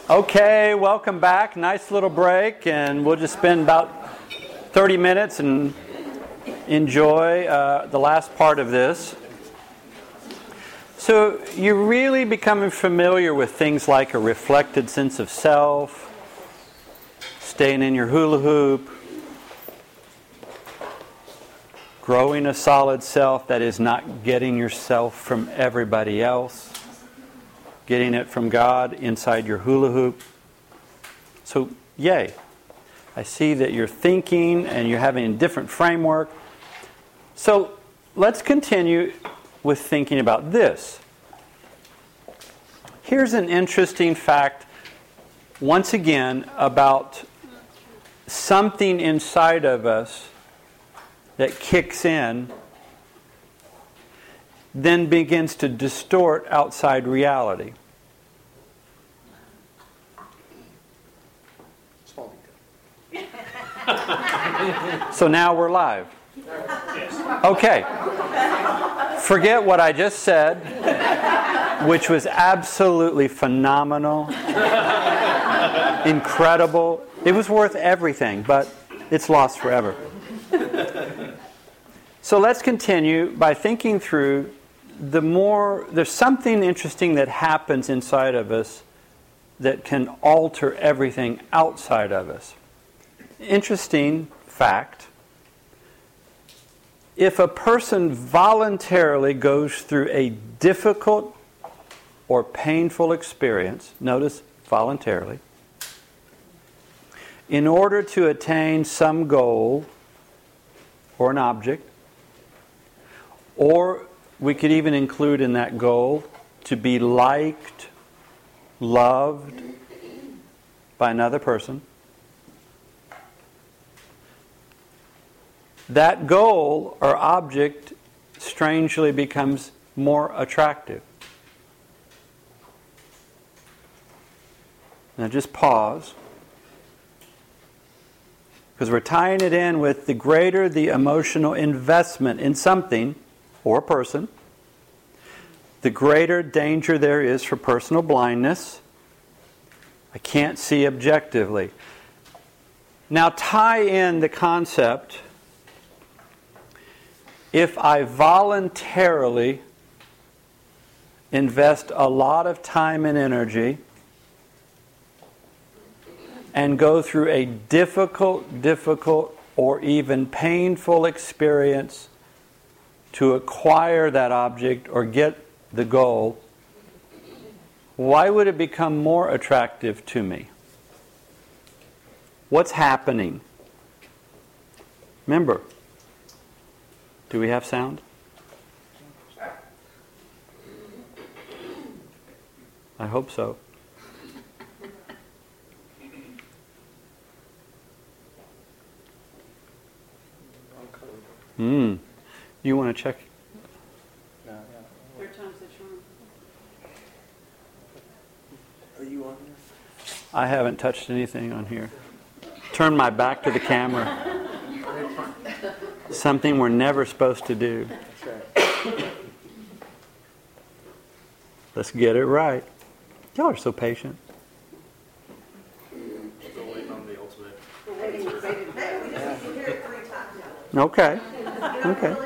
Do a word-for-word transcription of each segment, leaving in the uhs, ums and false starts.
Okay, welcome back. Nice little break, and we'll just spend about thirty minutes and enjoy uh, the last part of this. So you're really becoming familiar with things like a reflected sense of self, staying in your hula hoop, growing a solid self that is not getting yourself from everybody else, getting it from God inside your hula hoop. So, yay. I see that you're thinking and you're having a different framework. So, let's continue with thinking about this. Here's an interesting fact, once again, about something inside of us that kicks in, then begins to distort outside reality. So now we're live. Okay. Forget what I just said, which was absolutely phenomenal, incredible. It was worth everything, but it's lost forever. So let's continue by thinking through the more, there's something interesting that happens inside of us that can alter everything outside of us. Interesting fact. If a person voluntarily goes through a difficult or painful experience, notice voluntarily, in order to attain some goal or an object, or we could even include in that goal to be liked, loved by another person, that goal or object strangely becomes more attractive. Now just pause. Because we're tying it in with the greater the emotional investment in something or a person, the greater danger there is for personal blindness. I can't see objectively. Now tie in the concept, if I voluntarily invest a lot of time and energy and go through a difficult, difficult, or even painful experience to acquire that object or get the goal, why would it become more attractive to me? What's happening? Remember, do we have sound? I hope so. Hmm. You want to check? Third time's the charm. Are you on here? I haven't touched anything on here. Turn my back to the camera. Something we're never supposed to do. Let's get it right. Y'all are so patient. Still waiting on the ultimate. Okay. Okay.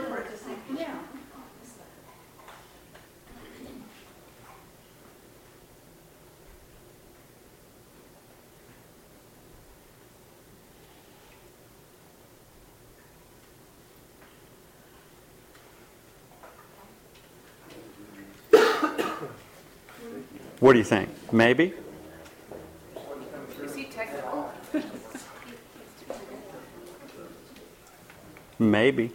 What do you think? Maybe? Is he technical? Maybe.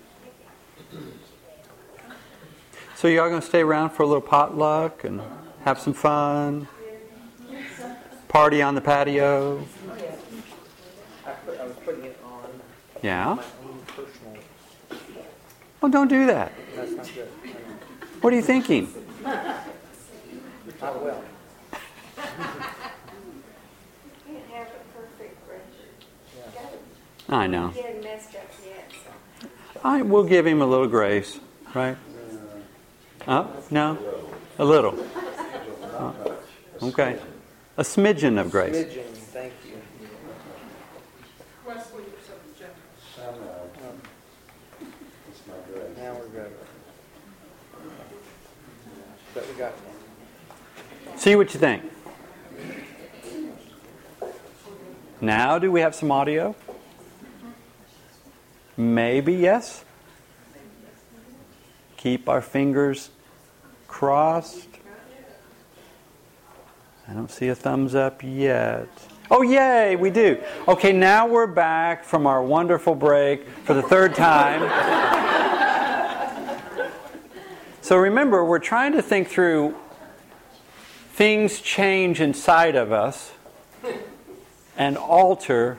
So y'all going to stay around for a little potluck and have some fun? Party on the patio? I, put, I was putting it on Yeah? my own personal. Well, don't do that. That's not good. What are you thinking? Not well. Can't have a perfect record. Yeah. I know. He hadn't messed up yet, so. I will give him a little grace, right? Up? No? A little. Oh, okay. A smidgen of grace. Smidgen, thank you. Wesley, you're so generous. I know. It's my grace. Now we're good. But we got See what you think. Now, do we have some audio? Maybe yes. Keep our fingers crossed. I don't see a thumbs up yet. Oh, yay, we do. Okay, now we're back from our wonderful break for the third time. So remember, we're trying to think through things change inside of us and alter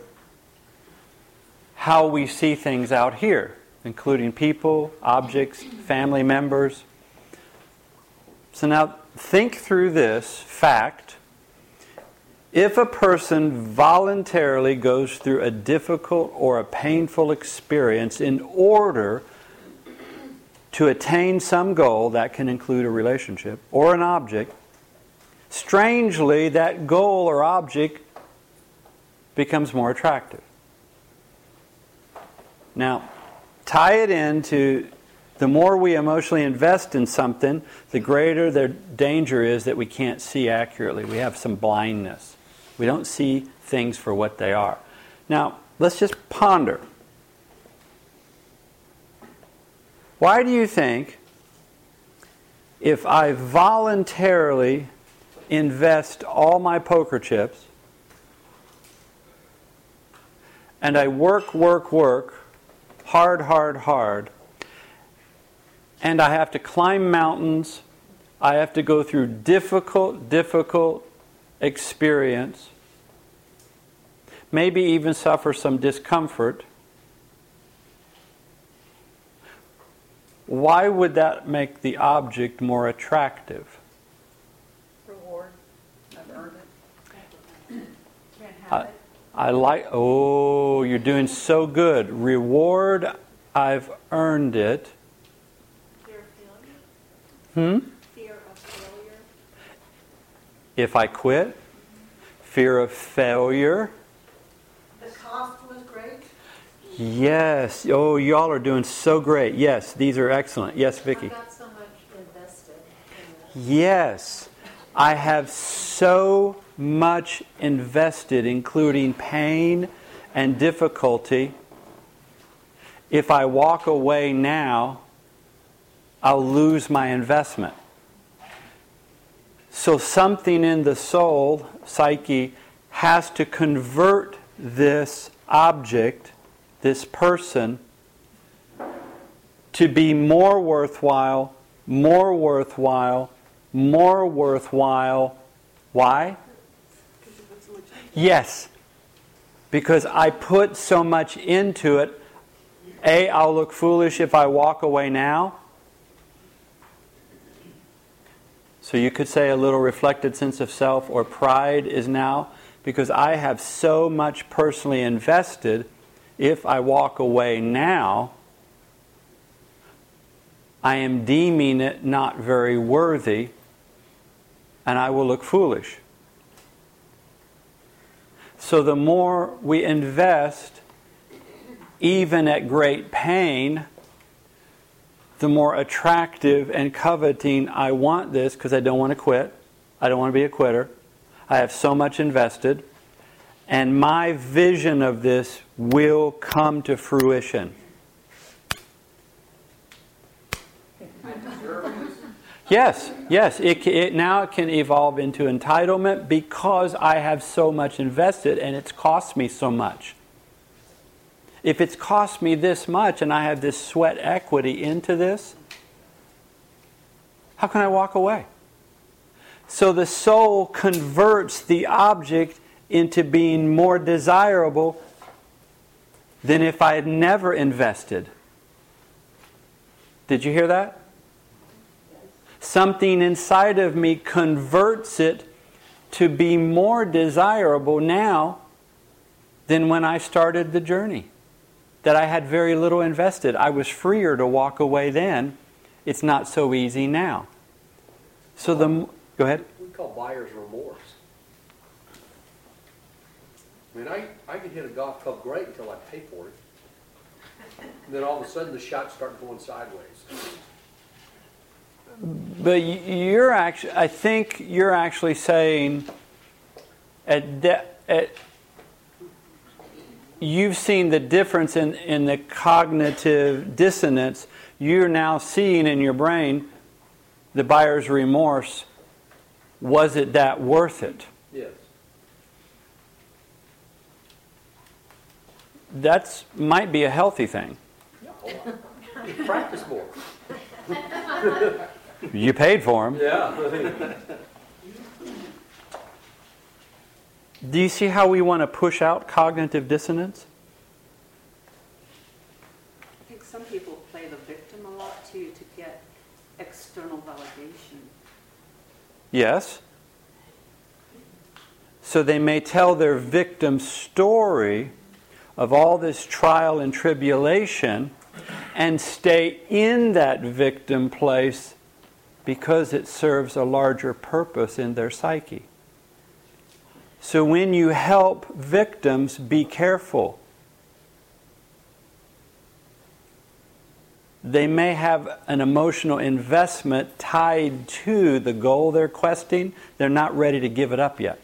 how we see things out here, including people, objects, family members. So now think through this fact. If a person voluntarily goes through a difficult or a painful experience in order to attain some goal, that can include a relationship or an object, strangely, that goal or object becomes more attractive. Now, tie it into the more we emotionally invest in something, the greater the danger is that we can't see accurately. We have some blindness. We don't see things for what they are. Now, let's just ponder. Why do you think if I voluntarily invest all my poker chips and I work, work, work, hard, hard, hard, and I have to climb mountains, I have to go through difficult, difficult experience, maybe even suffer some discomfort, why would that make the object more attractive? Reward. I've earned it. Can't have I, it. I like, oh, you're doing so good. Reward, I've earned it. Fear of failure? Hmm? Fear of failure? If I quit, fear of failure. The cost was great. Yes. Oh, y'all are doing so great. Yes, these are excellent. Yes, Vicki. I've got so much invested in this. Yes. I have so much invested, including pain and difficulty. If I walk away now, I'll lose my investment. So something in the soul, psyche, has to convert this object, this person, to be more worthwhile, more worthwhile, more worthwhile. Why? Yes. Because I put so much into it. A, I'll look foolish if I walk away now. So you could say a little reflected sense of self or pride is now because I have so much personally invested. If I walk away now, I am deeming it not very worthy and I will look foolish. So the more we invest, even at great pain, the more attractive and coveting I want this because I don't want to quit. I don't want to be a quitter. I have so much invested. And my vision of this will come to fruition. Yes, yes. It, it now it can evolve into entitlement because I have so much invested and it's cost me so much. If it's cost me this much and I have this sweat equity into this, how can I walk away? So the soul converts the object into being more desirable than if I had never invested. Did you hear that? Something inside of me converts it to be more desirable now than when I started the journey. That I had very little invested. I was freer to walk away then. It's not so easy now. So the... Go ahead. We call buyer's remorse. I mean, I, I could hit a golf club great until I pay for it. And then all of a sudden the shots start going sideways. But y- you're actually, I think you're actually saying, at, de- at you've seen the difference in, in the cognitive dissonance. You're now seeing in your brain the buyer's remorse. Was it that worth it? Yes. That's might be a healthy thing. Practice more. You paid for them. Yeah. Do you see how we want to push out cognitive dissonance? I think some people play the victim a lot too to get external validation. Yes. So they may tell their victim story of all this trial and tribulation and stay in that victim place because it serves a larger purpose in their psyche. So when you help victims, be careful. They may have an emotional investment tied to the goal they're questing. They're not ready to give it up yet.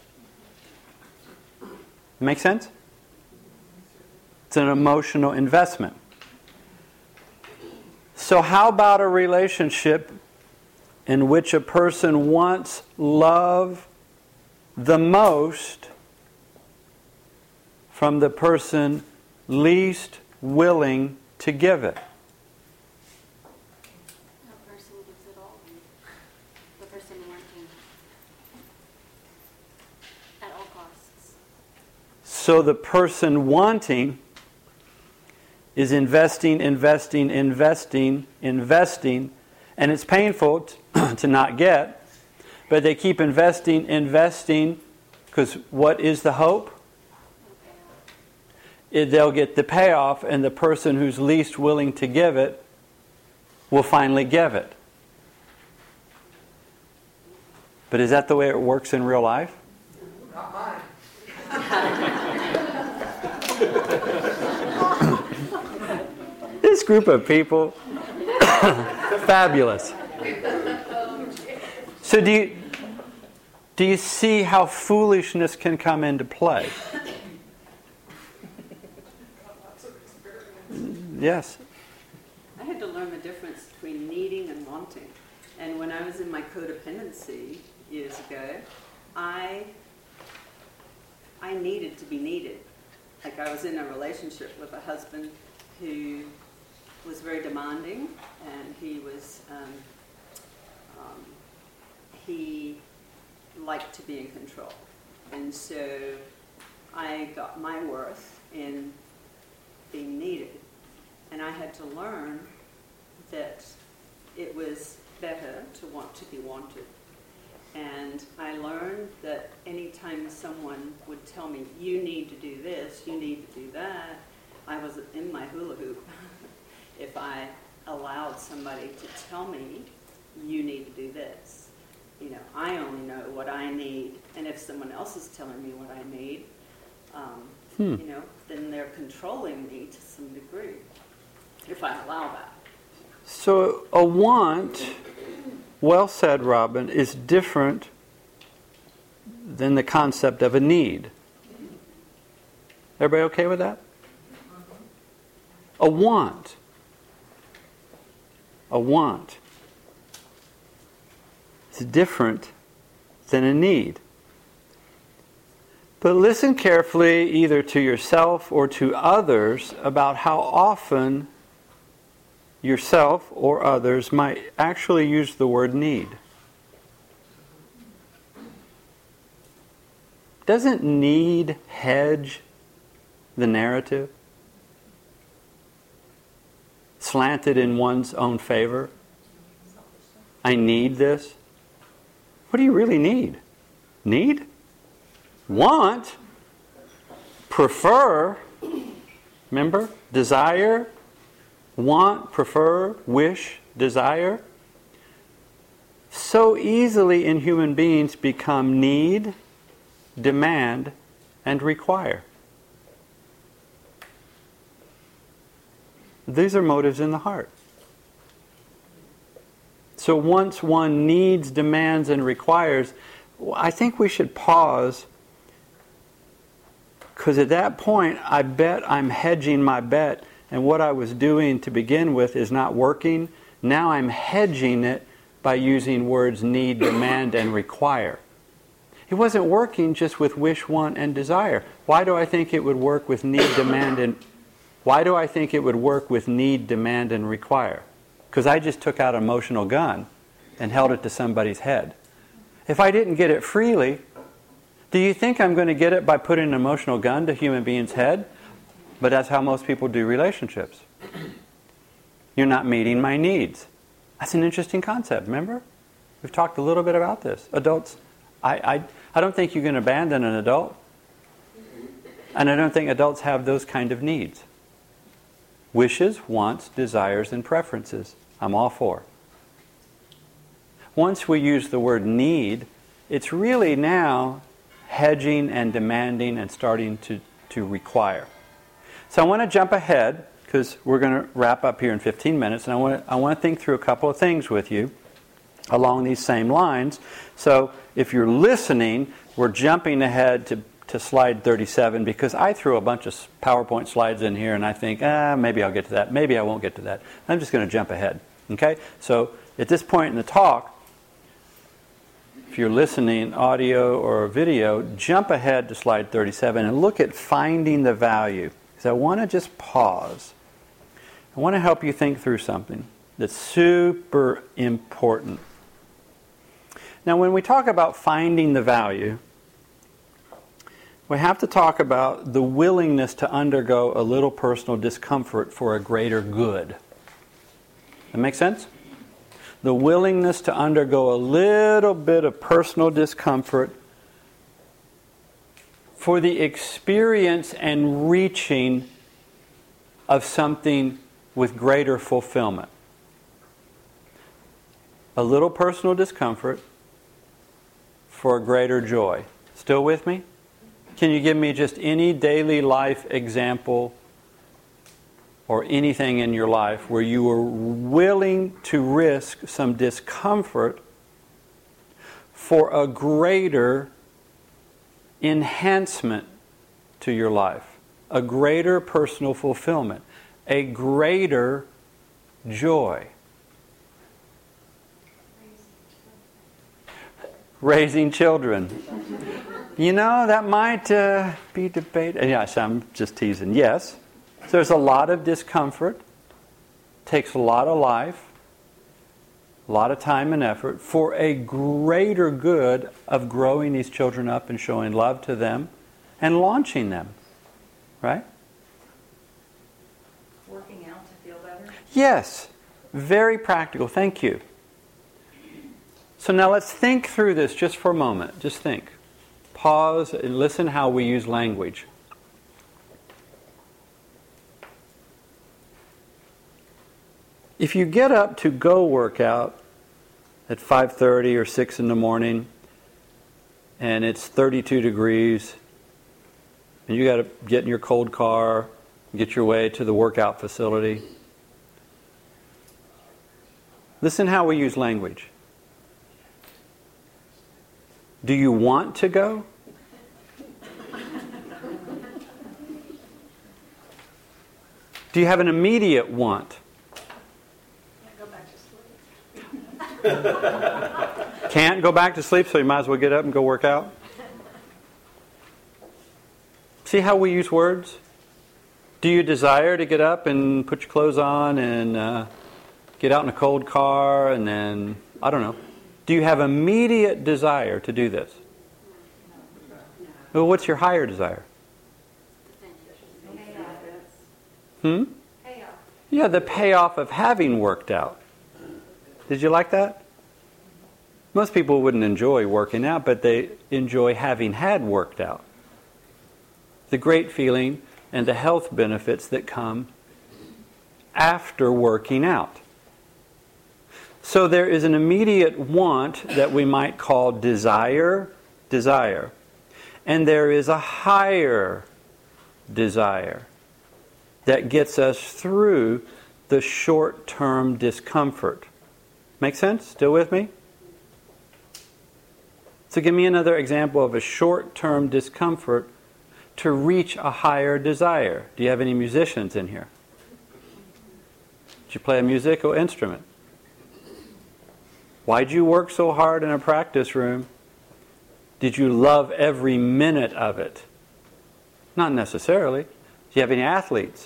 Make sense? It's an emotional investment. So how about a relationship in which a person wants love the most from the person least willing to give it? The person gives it all. The person working at all costs. So the person wanting is investing, investing, investing, investing, and it's painful t- to not get, but they keep investing, investing, because what is the hope? It, they'll get the payoff, and the person who's least willing to give it will finally give it. But is that the way it works in real life? Not mine. This group of people, fabulous. So do you, do you see how foolishness can come into play? Yes. I had to learn the difference between needing and wanting. And when I was in my codependency years ago, I I needed to be needed. Like I was in a relationship with a husband who was very demanding, and he was um, um, he liked to be in control, and so I got my worth in being needed, and I had to learn that it was better to want to be wanted. And I learned that anytime someone would tell me, you need to do this, you need to do that, I was in my hula hoop. If I allowed somebody to tell me, you need to do this. You know, I only know what I need. And if someone else is telling me what I need, um, Hmm. you know, then they're controlling me to some degree, if I allow that. So a want, well said, Robin, is different than the concept of a need. Everybody okay with that? A want. A want is different than a need. But listen carefully either to yourself or to others about how often yourself or others might actually use the word need. Doesn't need hedge the narrative? Slanted in one's own favor? I need this. What do you really need? Need? Want? Prefer? Remember? Desire? Want, prefer, wish, desire? So easily in human beings become need, demand, and require. These are motives in the heart. So once one needs, demands, and requires, I think we should pause, because at that point, I bet I'm hedging my bet, and what I was doing to begin with is not working. Now I'm hedging it by using words need, demand, and require. It wasn't working just with wish, want, and desire. Why do I think it would work with need, demand, and why do I think it would work with need, demand, and require? Because I just took out an emotional gun and held it to somebody's head. If I didn't get it freely, do you think I'm going to get it by putting an emotional gun to a human being's head? But that's how most people do relationships. You're not meeting my needs. That's an interesting concept, remember? We've talked a little bit about this. Adults, I, I, I don't think you can abandon an adult. And I don't think adults have those kind of needs. Wishes, wants, desires, and preferences. I'm all for. Once we use the word need, it's really now hedging and demanding and starting to, to require. So I want to jump ahead, because we're going to wrap up here in fifteen minutes, and I want to, I want to think through a couple of things with you along these same lines. So if you're listening, we're jumping ahead to to slide thirty-seven, because I threw a bunch of PowerPoint slides in here and I think, ah, maybe I'll get to that, maybe I won't get to that. I'm just going to jump ahead. Okay? So at this point in the talk, if you're listening, audio or video, jump ahead to slide thirty-seven and look at finding the value. Because I want to just pause. I want to help you think through something that's super important. Now, when we talk about finding the value, we have to talk about the willingness to undergo a little personal discomfort for a greater good. That make sense? The willingness to undergo a little bit of personal discomfort for the experience and reaching of something with greater fulfillment. A little personal discomfort for a greater joy. Still with me? Can you give me just any daily life example or anything in your life where you were willing to risk some discomfort for a greater enhancement to your life, a greater personal fulfillment, a greater joy? Raising children. You know, that might uh, be debated. Yes, I'm just teasing. Yes, there's a lot of discomfort. Takes a lot of life, a lot of time and effort for a greater good of growing these children up and showing love to them and launching them. Right? Working out to feel better? Yes. Very practical. Thank you. So now let's think through this just for a moment. Just think. Pause and listen how we use language. If you get up to go work out at five thirty or six in the morning and it's thirty-two degrees and you got to get in your cold car, get your way to the workout facility. Listen how we use language. Do you want to go? Do you have an immediate want? Go back to sleep. Can't go back to sleep, so you might as well get up and go work out? See how we use words? Do you desire to get up and put your clothes on and uh, get out in a cold car and then, I don't know. Do you have immediate desire to do this? Well, what's your higher desire? Hmm? Payoff. Yeah, the payoff of having worked out. Did you like that? Most people wouldn't enjoy working out, but they enjoy having had worked out. The great feeling and the health benefits that come after working out. So there is an immediate want that we might call desire, desire. And there is a higher desire that gets us through the short-term discomfort. Make sense? Still with me? So give me another example of a short-term discomfort to reach a higher desire. Do you have any musicians in here? Did you play a musical instrument? Why'd you work so hard in a practice room? Did you love every minute of it? Not necessarily. Do you have any athletes?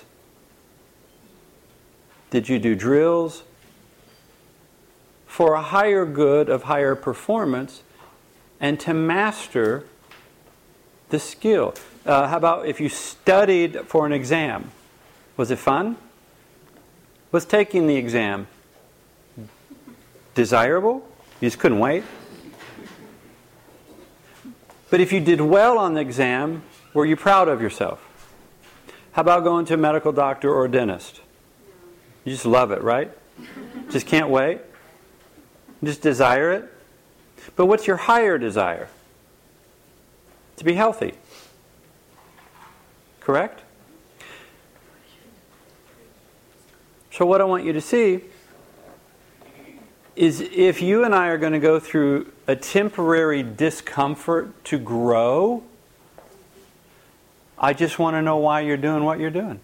Did you do drills? For a higher good of higher performance and to master the skill. Uh, how about if you studied for an exam? Was it fun? Was taking the exam desirable? You just couldn't wait? But if you did well on the exam, were you proud of yourself? How about going to a medical doctor or a dentist? You just love it, right? Just can't wait? Just desire it? But what's your higher desire? To be healthy. Correct? So what I want you to see is if you and I are going to go through a temporary discomfort to grow, I just want to know why you're doing what you're doing.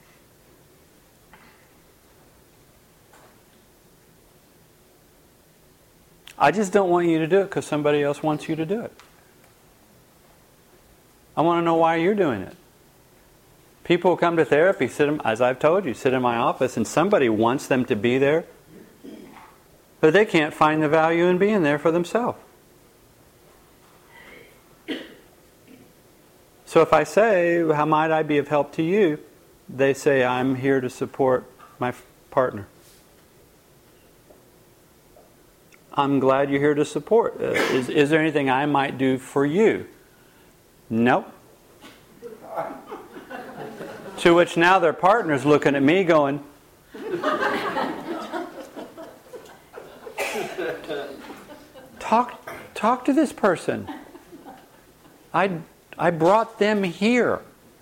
I just don't want you to do it because somebody else wants you to do it. I want to know why you're doing it. People come to therapy, sit in, as I've told you, sit in my office, and somebody wants them to be there, but they can't find the value in being there for themselves. So if I say, how might I be of help to you? They say, I'm here to support my f- partner. I'm glad you're here to support. Uh, is, is there anything I might do for you? Nope. To which now their partner's looking at me going, talk, talk to this person. I, I brought them here.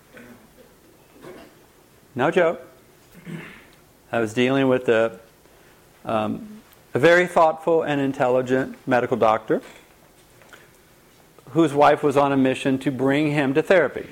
No joke. I was dealing with a, um, a very thoughtful and intelligent medical doctor whose wife was on a mission to bring him to therapy.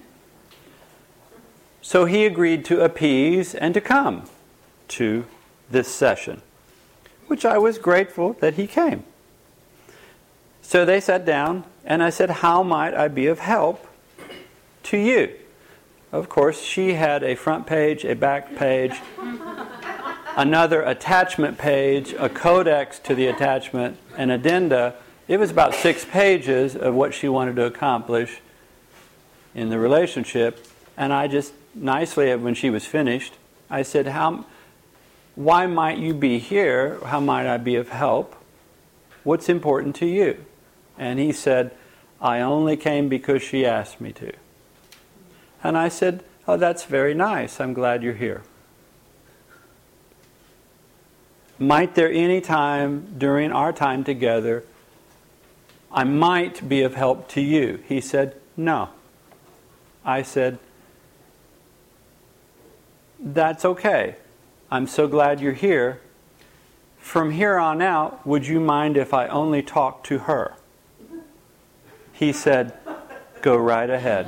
So he agreed to appease and to come to this session, which I was grateful that he came. So they sat down, and I said, how might I be of help to you? Of course, she had a front page, a back page, another attachment page, a codex to the attachment, an addenda. It was about six pages of what she wanted to accomplish in the relationship. And I just nicely, when she was finished, I said, "How? Why might you be here? How might I be of help? What's important to you?" And he said, "I only came because she asked me to." And I said, "Oh, that's very nice. I'm glad you're here. Might there any time during our time together I might be of help to you?" He said, "No." I said, "That's okay. I'm so glad you're here. From here on out, would you mind if I only talk to her?" He said, "Go right ahead."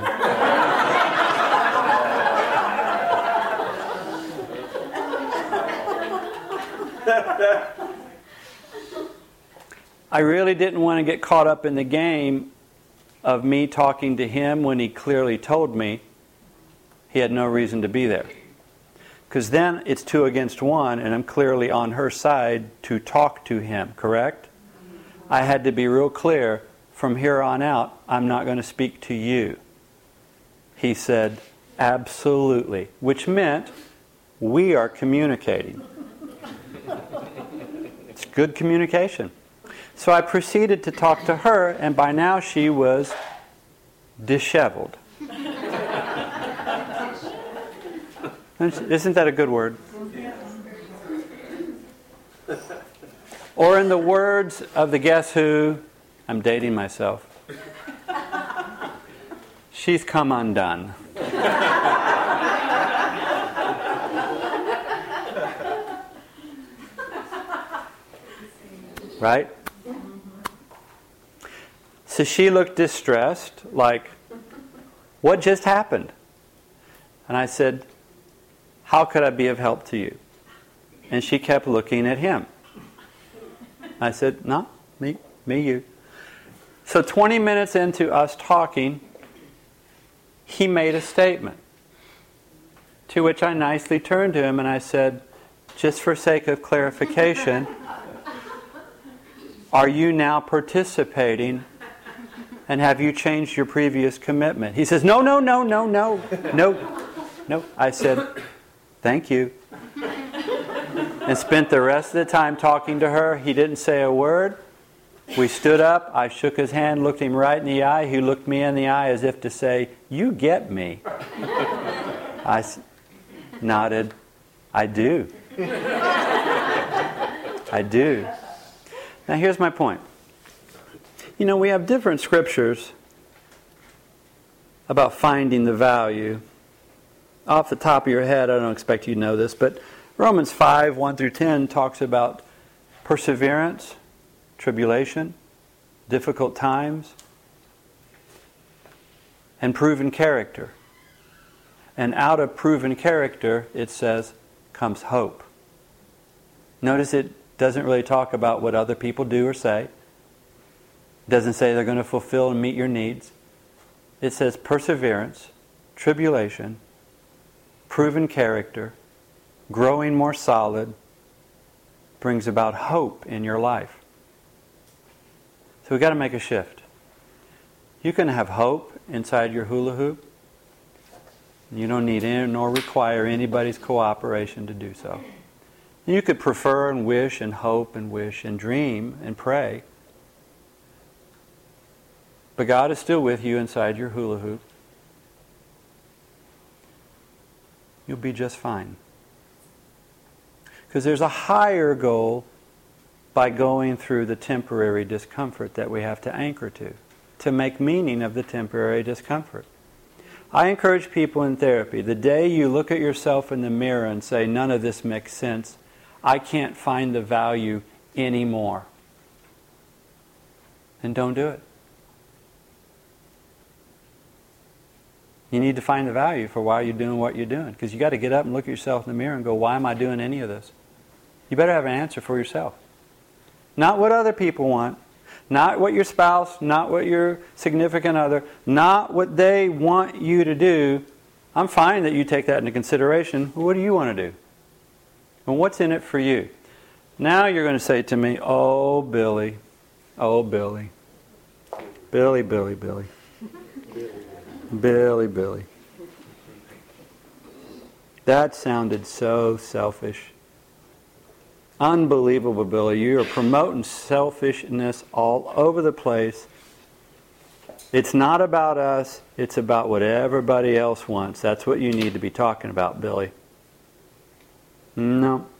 I really didn't want to get caught up in the game of me talking to him when he clearly told me he had no reason to be there. Because then it's two against one, and I'm clearly on her side to talk to him, correct? I had to be real clear, from here on out, I'm not going to speak to you. He said, "Absolutely," which meant we are communicating. It's good communication. So I proceeded to talk to her, and by now she was disheveled. Isn't that a good word? Or in the words of the Guess Who, I'm dating myself, she's come undone. Right? So she looked distressed, like, what just happened? And I said, how could I be of help to you? And she kept looking at him. I said, no, me, me, you. So twenty minutes into us talking, he made a statement. To which I nicely turned to him and I said, just for sake of clarification, are you now participating and have you changed your previous commitment? He says, no, no, no, no, no, no, no. I said, thank you. And spent the rest of the time talking to her. He didn't say a word. We stood up. I shook his hand, looked him right in the eye. He looked me in the eye as if to say, you get me. I s- nodded, I do. I do. Now here's my point. You know, we have different scriptures about finding the value. Off the top of your head, I don't expect you to know this, but Romans five, one through ten talks about perseverance, tribulation, difficult times, and proven character. And out of proven character, it says, comes hope. Notice it doesn't really talk about what other people do or say. It doesn't say they're going to fulfill and meet your needs. It says perseverance, tribulation, proven character, growing more solid, brings about hope in your life. So we've got to make a shift. You can have hope inside your hula hoop. You don't need any nor require anybody's cooperation to do so. You could prefer and wish and hope and wish and dream and pray. But God is still with you inside your hula hoop. You'll be just fine. Because there's a higher goal by going through the temporary discomfort that we have to anchor to, to make meaning of the temporary discomfort. I encourage people in therapy, the day you look at yourself in the mirror and say, none of this makes sense, I can't find the value anymore, then don't do it. You need to find the value for why you're doing what you're doing. Because you got to get up and look at yourself in the mirror and go, why am I doing any of this? You better have an answer for yourself. Not what other people want. Not what your spouse, not what your significant other, not what they want you to do. I'm fine that you take that into consideration. What do you want to do? And what's in it for you? Now you're going to say to me, oh, Billy, oh, Billy, Billy, Billy, Billy, Billy, Billy. That sounded so selfish. Unbelievable, Billy. You are promoting selfishness all over the place. It's not about us. It's about what everybody else wants. That's what you need to be talking about, Billy. No.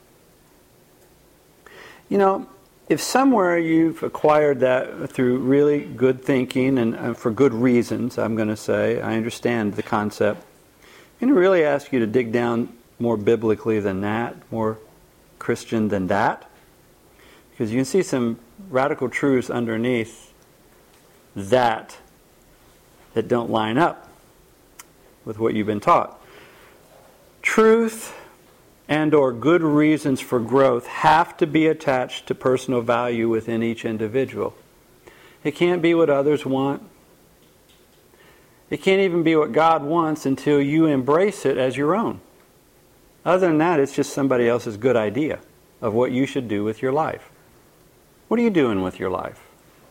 You know, if somewhere you've acquired that through really good thinking and uh, for good reasons, I'm going to say, I understand the concept. I'm going to really ask you to dig down more biblically than that, more Christian than that, because you can see some radical truths underneath that that don't line up with what you've been taught. Truth and or good reasons for growth have to be attached to personal value within each individual. It can't be what others want. It can't even be what God wants until you embrace it as your own. Other than that, it's just somebody else's good idea of what you should do with your life. What are you doing with your life?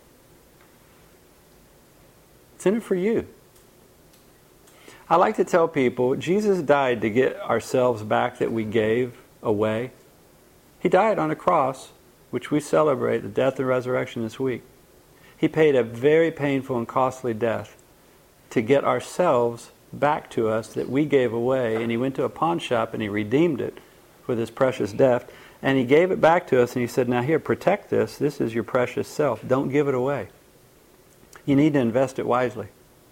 It's in it for you. I like to tell people, Jesus died to get ourselves back that we gave away. He died on a cross, which we celebrate the death and resurrection this week. He paid a very painful and costly death to get ourselves back to us that we gave away. And he went to a pawn shop and he redeemed it with his precious death. And he gave it back to us and he said, now here, protect this. This is your precious self. Don't give it away. You need to invest it wisely.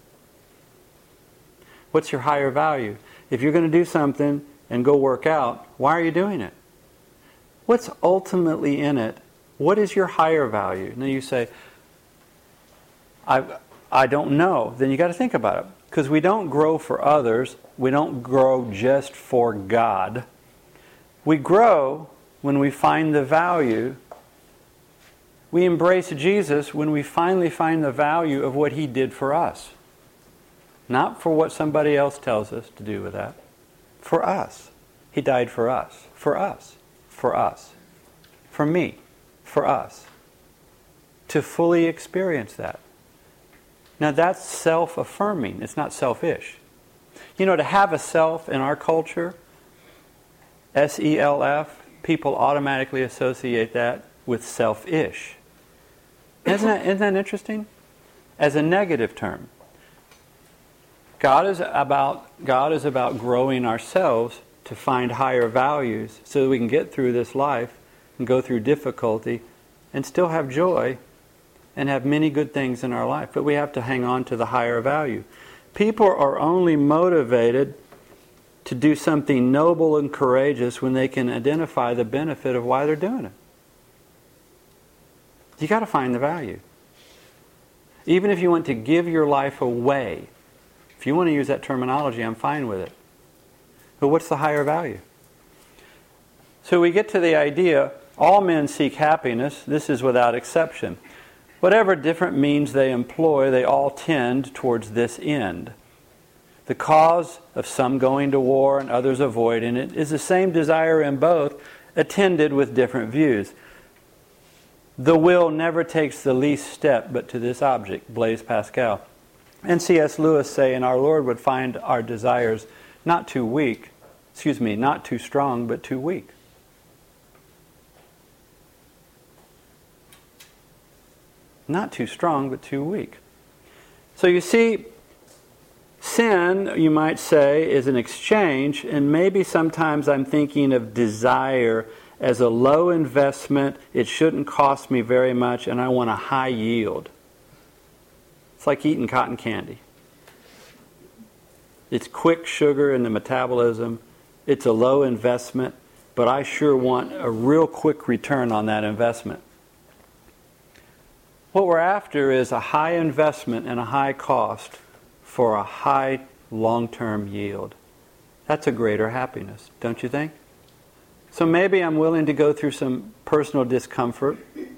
What's your higher value? If you're going to do something and go work out, why are you doing it? What's ultimately in it What is your higher value? And then you say, I, I don't know. Then you got to think about it. Because we don't grow for others. We don't grow just for God. We grow when we find the value. We embrace Jesus when we finally find the value of what He did for us. Not for what somebody else tells us to do with that. For us. He died for us. For us. For us. For me. For us. To fully experience that. Now that's self-affirming. It's not selfish. You know, to have a self in our culture, S E L F, people automatically associate that with selfish. Isn't that, isn't that interesting? As a negative term. God is about God is about growing ourselves to find higher values so that we can get through this life and go through difficulty and still have joy and have many good things in our life. But we have to hang on to the higher value. People are only motivated to do something noble and courageous when they can identify the benefit of why they're doing it. You got to find the value. Even if you want to give your life away, if you want to use that terminology, I'm fine with it. But what's the higher value? So we get to the idea, all men seek happiness. This is without exception. Whatever different means they employ, they all tend towards this end. The cause of some going to war and others avoiding it is the same desire in both, attended with different views. The will never takes the least step but to this object, Blaise Pascal. And C S Lewis saying our Lord would find our desires not too weak, excuse me, not too strong, but too weak. Not too strong, but too weak. So you see, sin, you might say, is an exchange, and maybe sometimes I'm thinking of desire as a low investment, it shouldn't cost me very much, and I want a high yield. It's like eating cotton candy. It's quick sugar in the metabolism. It's a low investment, but I sure want a real quick return on that investment. What we're after is a high investment and a high cost for a high long-term yield. That's a greater happiness, don't you think? So maybe I'm willing to go through some personal discomfort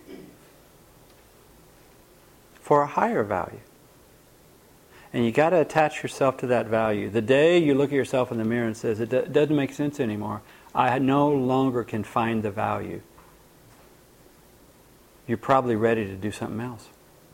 for a higher value. And you got to attach yourself to that value. The day you look at yourself in the mirror and says, it do- doesn't make sense anymore, I no longer can find the value, you're probably ready to do something else.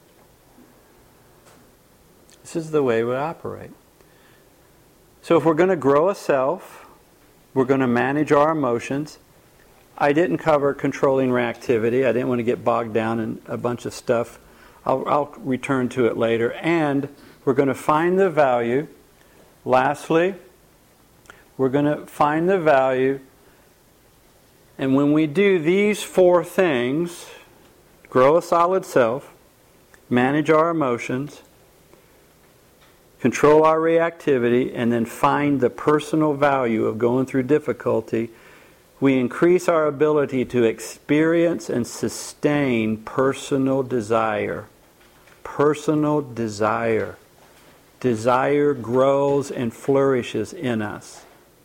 This is the way we operate. So if we're going to grow a self, we're going to manage our emotions. I didn't cover controlling reactivity. I didn't want to get bogged down in a bunch of stuff. I'll, I'll return to it later. And we're going to find the value. Lastly, we're going to find the value. And when we do these four things, grow a solid self, manage our emotions, control our reactivity, and then find the personal value of going through difficulty, we increase our ability to experience and sustain personal desire. Personal desire. Desire grows and flourishes in us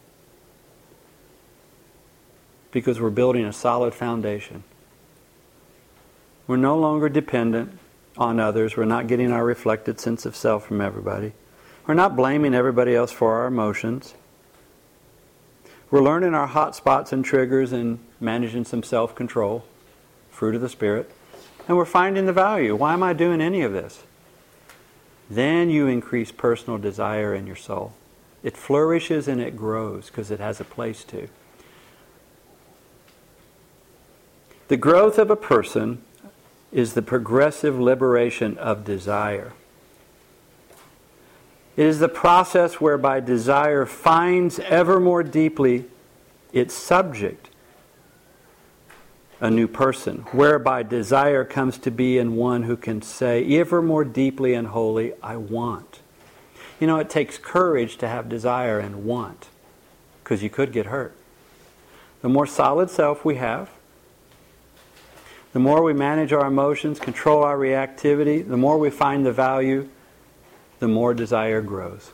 because we're building a solid foundation. We're no longer dependent on others. We're not getting our reflected sense of self from everybody. We're not blaming everybody else for our emotions. We're learning our hot spots and triggers and managing some self-control, fruit of the Spirit. And we're finding the value. Why am I doing any of this? Then you increase personal desire in your soul. It flourishes and it grows because it has a place to. The growth of a person is the progressive liberation of desire. It is the process whereby desire finds ever more deeply its subject, a new person, whereby desire comes to be in one who can say ever more deeply and wholly, I want. You know, it takes courage to have desire and want, because you could get hurt. The more solid self we have, The more we manage our emotions, control our reactivity, the more we find the value, the more desire grows.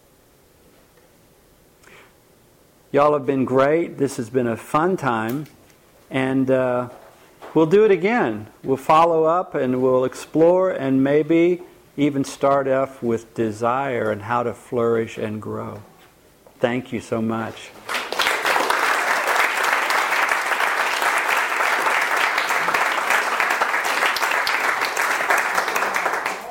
Y'all have been great. This has been a fun time. And uh, we'll do it again. We'll follow up and we'll explore and maybe even start off with desire and how to flourish and grow. Thank you so much.